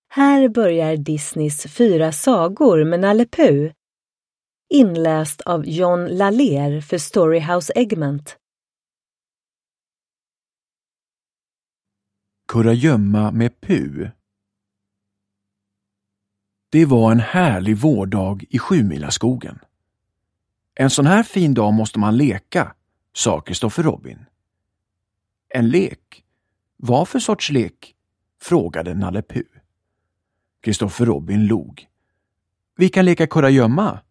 Här börjar Disneys 4 sagor med Nalle Puh, inläst av John Lallér för Storyhouse Egmont. Kurragömma med Puh. Det var en härlig vårdag i Sjumilaskogen. En sån här fin dag måste man leka, sa Christopher Robin. En lek? Vad för sorts lek? Frågade Nalle Puh. Christopher Robin log. Vi kan leka kurragömma.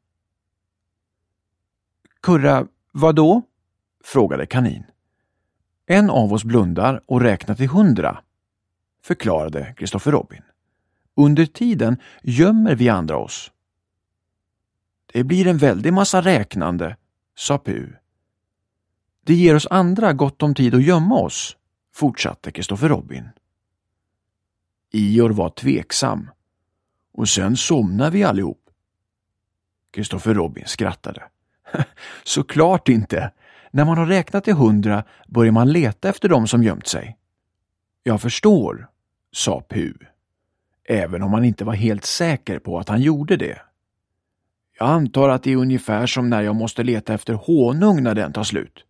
Kurra, vad då? Frågade Kanin. En av oss blundar och räknar till 100, förklarade Christopher Robin. Under tiden gömmer vi andra oss. Det blir en väldig massa räknande, sa Puh. Det ger oss andra gott om tid att gömma oss, fortsatte Christopher Robin. Ior var tveksam. Och sen somnar vi allihop. Christopher Robin skrattade. Såklart inte. När man har räknat till 100 börjar man leta efter dem som gömt sig. Jag förstår, sa Puh. Även om han inte var helt säker på att han gjorde det. Jag antar att det är ungefär som när jag måste leta efter honung när den tar slut.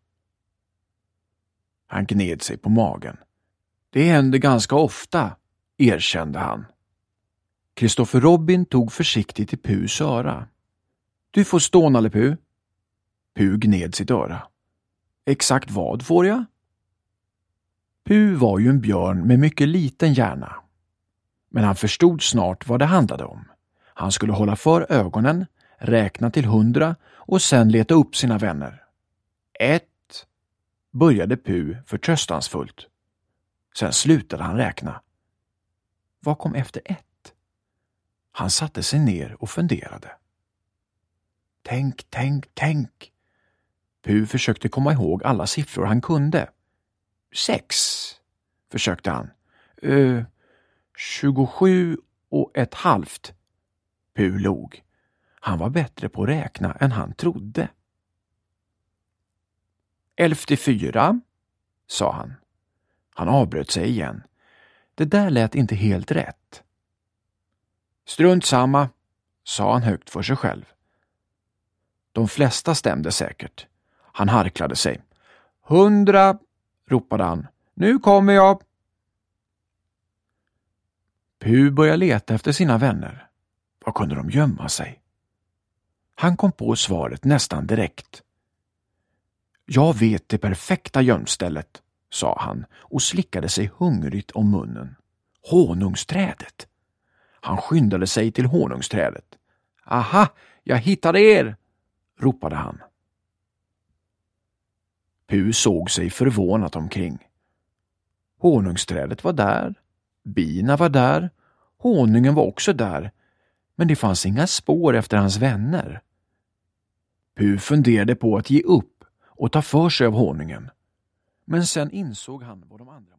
Han gned sig på magen. Det händer ganska ofta, erkände han. Christopher Robin tog försiktigt i Puhs öra. Du får stå, Nalle Puh. Puh gned sitt öra. Exakt vad får jag? Puh var ju en björn med mycket liten hjärna. Men han förstod snart vad det handlade om. Han skulle hålla för ögonen, räkna till 100 och sen leta upp sina vänner. 1, började Puh förtröstansfullt. Sen slutade han räkna. Vad kom efter 1? Han satte sig ner och funderade. Tänk. Puh försökte komma ihåg alla siffror han kunde. 6, försökte han. 27,5. Puh log. Han var bättre på att räkna än han trodde. 11,4, sa han. Han avbröt sig igen. Det där lät inte helt rätt. Strunt samma, sa han högt för sig själv. De flesta stämde säkert. Han harklade sig. 100, ropade han. Nu kommer jag. Puh började leta efter sina vänner. Var kunde de gömma sig? Han kom på svaret nästan direkt. Jag vet det perfekta gömstället, sa han och slickade sig hungrigt om munnen. Honungsträdet. Han skyndade sig till honungsträdet. Aha, jag hittade er, ropade han. Puh såg sig förvånat omkring. Honungsträdet var där, bina var där, honungen var också där, men det fanns inga spår efter hans vänner. Puh funderade på att ge upp och ta för sig av honungen, men sen insåg han vad de andra